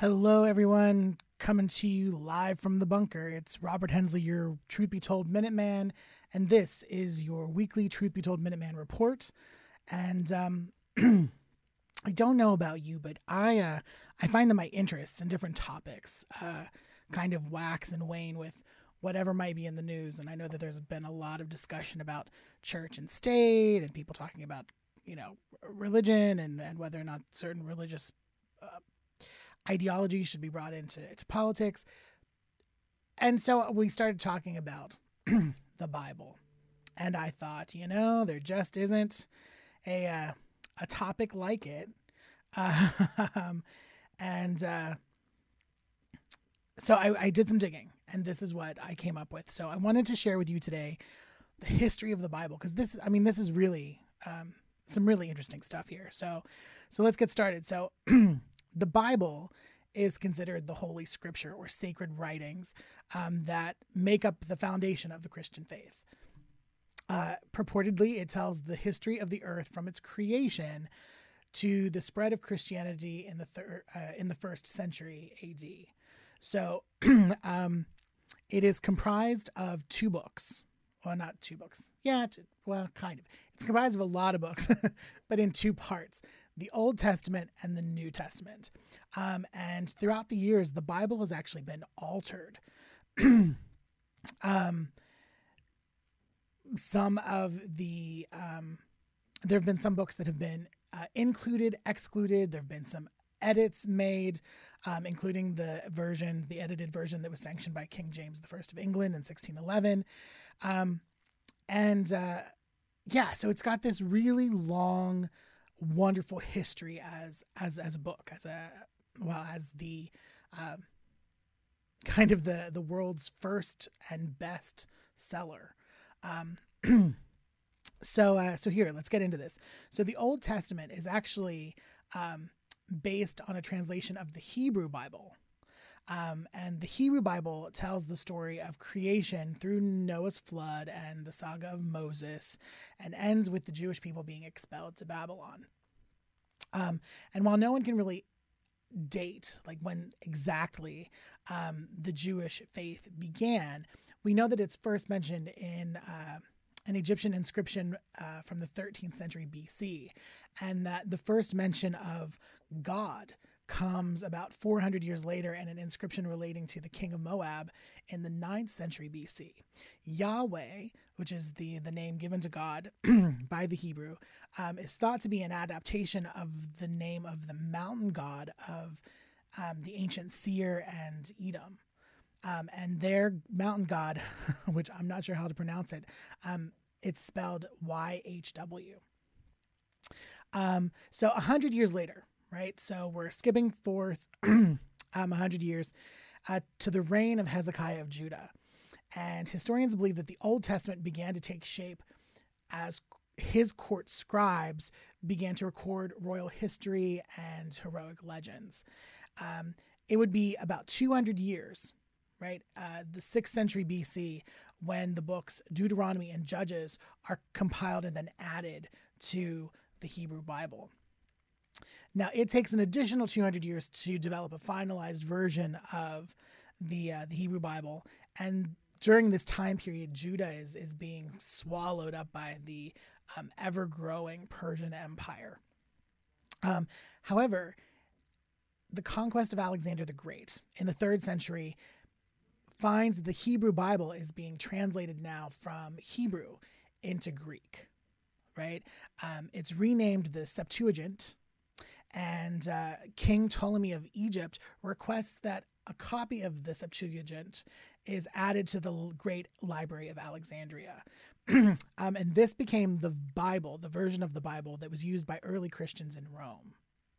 Hello, everyone. Coming to you live from the bunker. It's Robert Hensley, your Truth Be Told Minuteman, and this is your weekly Truth Be Told Minuteman report. And I don't know about you, but I find that my interests in different topics kind of wax and wane with whatever might be in the news. And I know that there's been a lot of discussion about church and state, and people talking about religion and whether or not certain religious ideology should be brought into politics. And so we started talking about the Bible. And I thought, there just isn't a topic like it. So I did some digging, and this is what I came up with. So I wanted to share with you today the history of the Bible, because this is really some really interesting stuff here. So let's get started. So the Bible is considered the Holy Scripture, or sacred writings that make up the foundation of the Christian faith. Purportedly, it tells the history of the earth from its creation to the spread of Christianity in the first century AD. So it is comprised of two books. Well, not two books. Yeah, kind of. It's comprised of a lot of books, but in two parts, the Old Testament and the New Testament. And throughout the years, the Bible has actually been altered. Some of the, there have been some books that have been included, excluded. There have been some edits made, including the edited version that was sanctioned by King James I of England in 1611. So it's got this really long, wonderful history as a book, as the kind of the world's first and best seller. So here, let's get into this. So the Old Testament is actually based on a translation of the Hebrew Bible. And the Hebrew Bible tells the story of creation through Noah's flood and the saga of Moses, and ends with the Jewish people being expelled to Babylon. And while no one can really date like when exactly the Jewish faith began, we know that it's first mentioned in an Egyptian inscription from the 13th century BC, and that the first mention of God comes about 400 years later in an inscription relating to the king of Moab in the 9th century BC. Yahweh, which is the name given to God by the Hebrew, is thought to be an adaptation of the name of the mountain god of the ancient Seir and Edom. And their mountain god, which I'm not sure how to pronounce it, it's spelled YHW. So 100 years later, right? So we're skipping forth 100 years to the reign of Hezekiah of Judah. And historians believe that the Old Testament began to take shape as his court scribes began to record royal history and heroic legends. It would be about 200 years, right? The 6th century BC, when the books Deuteronomy and Judges are compiled and then added to the Hebrew Bible. Now, it takes an additional 200 years to develop a finalized version of the Hebrew Bible, and during this time period, Judah is being swallowed up by the ever-growing Persian Empire. However, the conquest of Alexander the Great in the 3rd century finds the Hebrew Bible is being translated now from Hebrew into Greek, right? It's renamed the Septuagint, and King Ptolemy of Egypt requests that a copy of the Septuagint is added to the Great Library of Alexandria. And this became the Bible, the version of the Bible that was used by early Christians in Rome.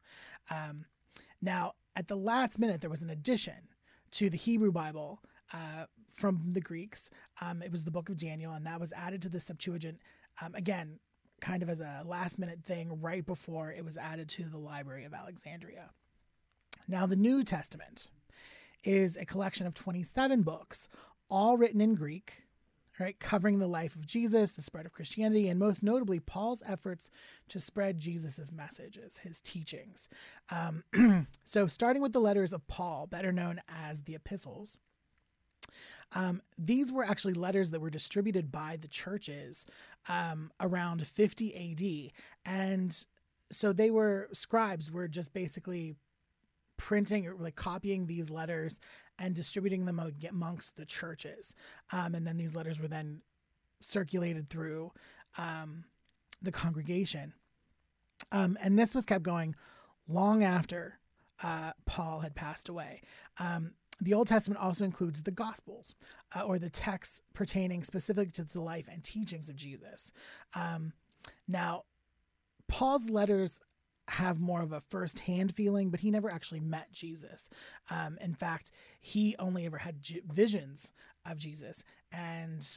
Now, at the last minute, there was an addition to the Hebrew Bible from the Greeks. It was the book of Daniel, and that was added to the Septuagint, again, kind of as a last-minute thing right before it was added to the Library of Alexandria. Now, the New Testament is a collection of 27 books, all written in Greek, right, covering the life of Jesus, the spread of Christianity, and most notably Paul's efforts to spread Jesus's messages, his teachings. So starting with the letters of Paul, better known as the epistles, these were actually letters that were distributed by the churches around 50 AD. And so scribes were just basically printing or like copying these letters and distributing them amongst the churches. And then these letters were then circulated through the congregation. And this was kept going long after Paul had passed away. The Old Testament also includes the Gospels, or the texts pertaining specifically to the life and teachings of Jesus. Now, Paul's letters have more of a first-hand feeling, but he never actually met Jesus. In fact, he only ever had visions of Jesus, and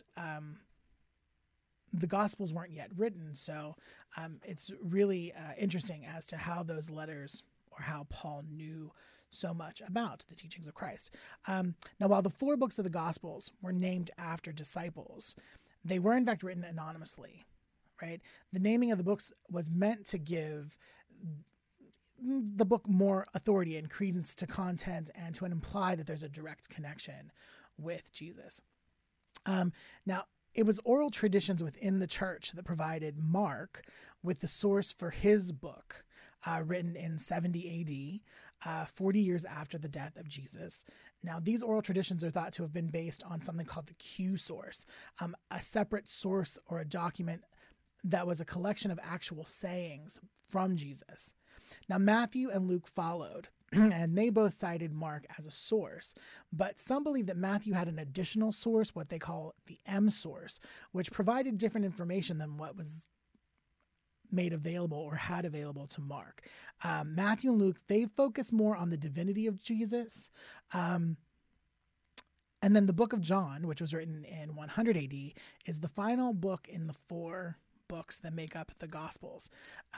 the Gospels weren't yet written. So it's really interesting as to how those letters, or how Paul knew so much about the teachings of Christ. Now, while the 4 books of the Gospels were named after disciples, they were in fact written anonymously, right? The naming of the books was meant to give the book more authority and credence to content, and to imply that there's a direct connection with Jesus. Now, it was oral traditions within the church that provided Mark with the source for his book, written in 70 AD, 40 years after the death of Jesus. Now, these oral traditions are thought to have been based on something called the Q source, a separate source or a document that was a collection of actual sayings from Jesus. Now, Matthew and Luke followed, and they both cited Mark as a source, but some believe that Matthew had an additional source, what they call the M source, which provided different information than what was made available or had available to Mark. Matthew and Luke, they focus more on the divinity of Jesus. And then the book of John, which was written in 100 AD, is the final book in the 4 books that make up the Gospels.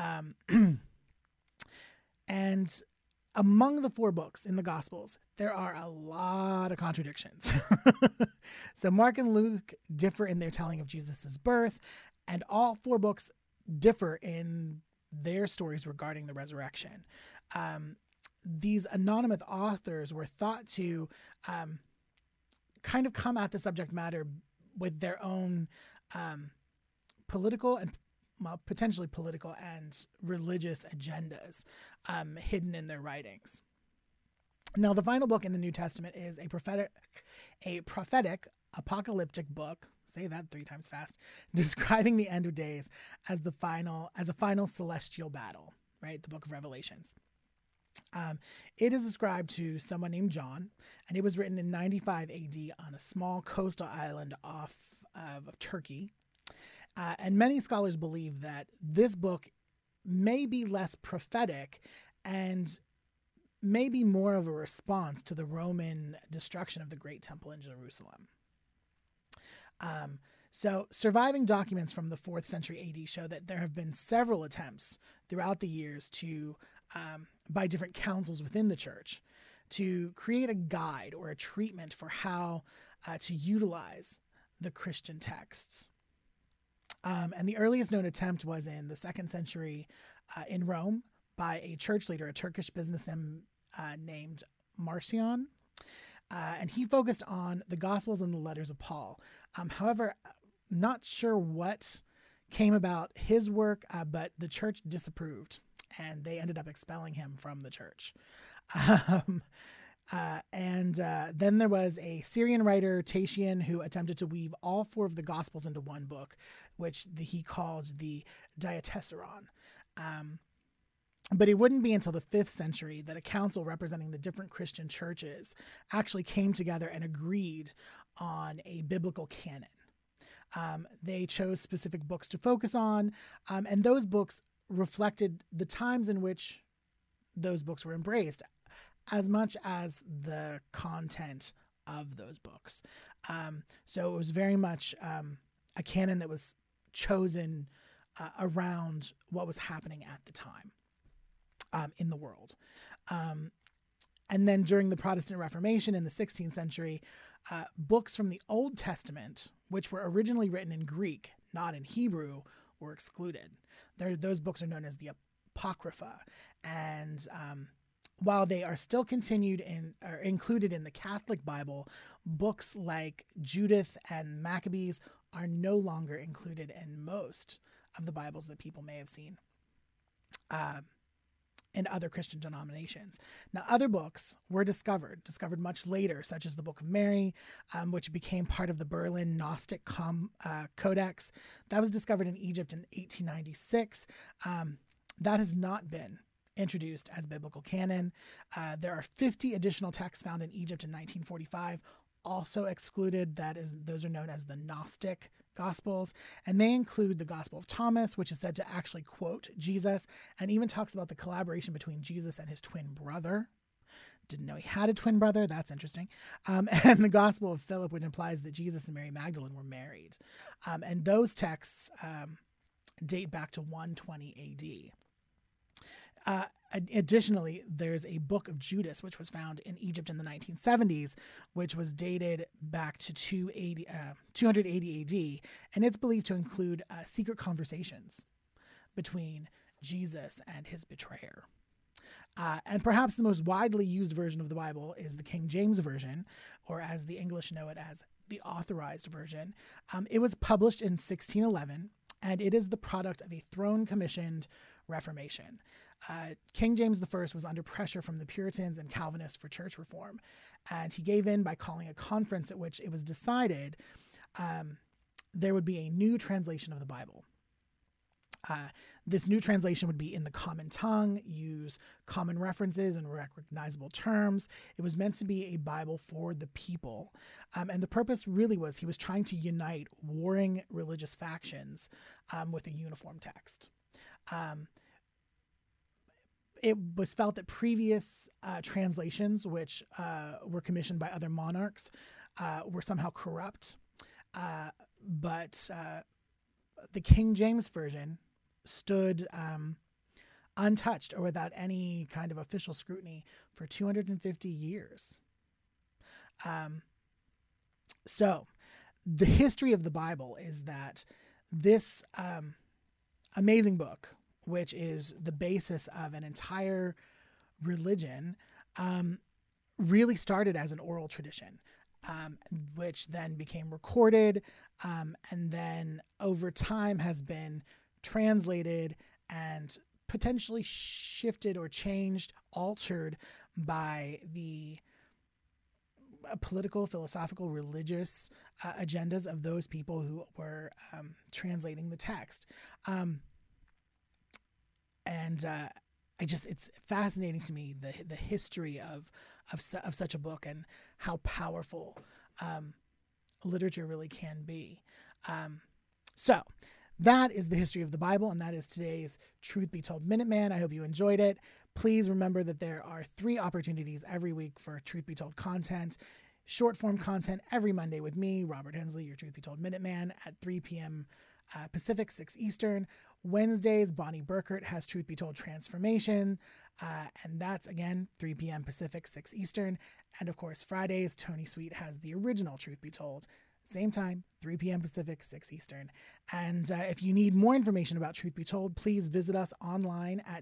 And among the 4 books in the Gospels, there are a lot of contradictions. So Mark and Luke differ in their telling of Jesus's birth, and all 4 books differ in their stories regarding the resurrection. These anonymous authors were thought to kind of come at the subject matter with their own political and potentially political and religious agendas hidden in their writings. Now, the final book in the New Testament is a prophetic apocalyptic book, say that 3 times fast, describing the end of days as a final celestial battle, right? The book of Revelations. It is ascribed to someone named John, and it was written in 95 AD on a small coastal island off of Turkey. And many scholars believe that this book may be less prophetic and may be more of a response to the Roman destruction of the Great Temple in Jerusalem. So surviving documents from the 4th century AD show that there have been several attempts throughout the years to, by different councils within the church, to create a guide or a treatment for how to utilize the Christian texts. And the earliest known attempt was in the 2nd century in Rome by a church leader, a Turkish businessman named Marcion. And he focused on the Gospels and the letters of Paul. However, not sure what came about his work, but the church disapproved, and they ended up expelling him from the church. Then there was a Syrian writer, Tatian, who attempted to weave all 4 of the Gospels into one book, which he called the Diatessaron. But it wouldn't be until the 5th century that a council representing the different Christian churches actually came together and agreed on a biblical canon. They chose specific books to focus on, and those books reflected the times in which those books were embraced, as much as the content of those books. So it was very much a canon that was chosen around what was happening at the time in the world. And then during the Protestant Reformation in the 16th century, books from the Old Testament, which were originally written in Greek, not in Hebrew, were excluded. Those books are known as the Apocrypha, and while they are still included in the Catholic Bible, books like Judith and Maccabees are no longer included in most of the Bibles that people may have seen in other Christian denominations. Now, other books were discovered much later, such as the Book of Mary, which became part of the Berlin Gnostic Codex. That was discovered in Egypt in 1896. That has not been introduced as biblical canon. There are 50 additional texts found in Egypt in 1945, also excluded. Those are known as the Gnostic Gospels, and they include the Gospel of Thomas, which is said to actually quote Jesus, and even talks about the collaboration between Jesus and his twin brother. Didn't know he had a twin brother. That's interesting. And the Gospel of Philip, which implies that Jesus and Mary Magdalene were married. And those texts date back to 120 AD. Additionally, there's a book of Judas, which was found in Egypt in the 1970s, which was dated back to 280 AD, and it's believed to include secret conversations between Jesus and his betrayer. And perhaps the most widely used version of the Bible is the King James Version, or as the English know it as the Authorized Version. It was published in 1611, and it is the product of a throne-commissioned Reformation. King James I was under pressure from the Puritans and Calvinists for church reform, and he gave in by calling a conference at which it was decided there would be a new translation of the Bible. This new translation would be in the common tongue, use common references and recognizable terms. It was meant to be a Bible for the people. And the purpose really was he was trying to unite warring religious factions with a uniform text. It was felt that previous translations, which were commissioned by other monarchs, were somehow corrupt. But the King James Version stood untouched or without any kind of official scrutiny for 250 years. So the history of the Bible is that this amazing book, which is the basis of an entire religion, really started as an oral tradition, which then became recorded, and then over time has been translated and potentially shifted or changed, altered by the political, philosophical, religious agendas of those people who were translating the text. It's fascinating to me, the history of such a book and how powerful literature really can be. So that is the history of the Bible, and that is today's Truth Be Told Minuteman. I hope you enjoyed it. Please remember that there are 3 opportunities every week for Truth Be Told content. Short form content every Monday with me, Robert Hensley, your Truth Be Told Minuteman, at 3 p.m. Pacific, 6 Eastern. Wednesdays, Bonnie Burkert has Truth Be Told Transformation, and that's, again, 3 p.m. Pacific, 6 Eastern. And, of course, Fridays, Tony Sweet has the original Truth Be Told. Same time, 3 p.m. Pacific, 6 Eastern. And if you need more information about Truth Be Told, please visit us online at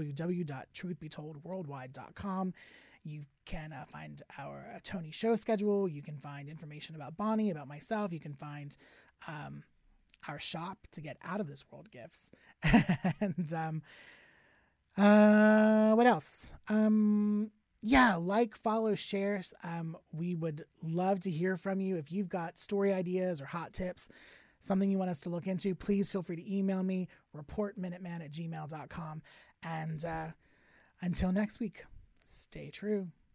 www.truthbetoldworldwide.com. You can find our Tony show schedule. You can find information about Bonnie, about myself. You can find our shop to get out of this world gifts. And what else? Like, follow, share. We would love to hear from you. If you've got story ideas or hot tips, something you want us to look into, please feel free to email me, reportminuteman@gmail.com. And until next week, stay true.